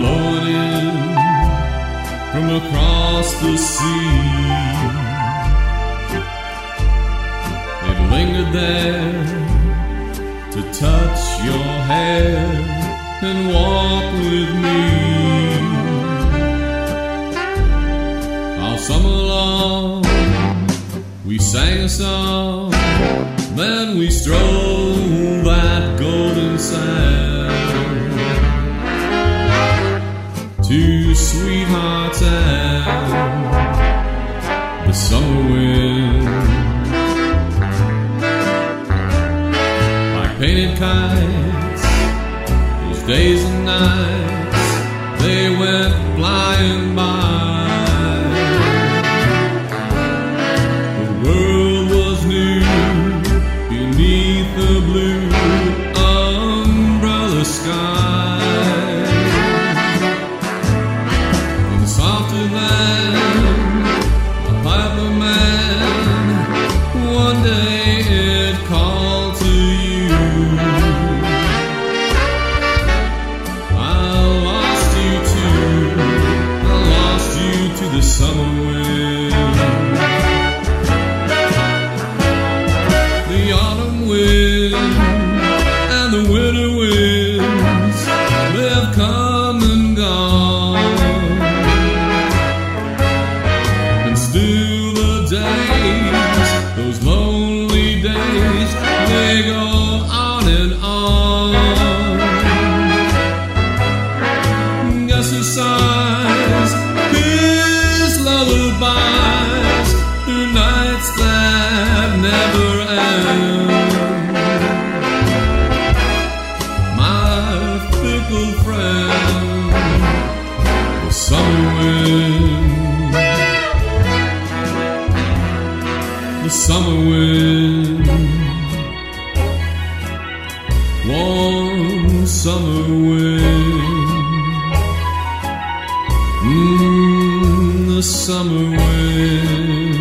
blowing in from across the sea. It lingered there to touch your hair and walk with me. All summer long we sang a song, then we strolled that golden sand to Sweethearts and the summer wind. Like painted kites, those days and nights, they went flying by. The world was new beneath the blue umbrella sky. And softer than a piper man, one day it called to you. I lost you to the summer wind. The autumn wind and the winter winds, they have come and gone. And still the days, those lonely days, they go on and on. Guess who sighs his lullabies through nights that never end? My fickle friend, the summer wind, the summer wind, warm summer wind, the summer wind.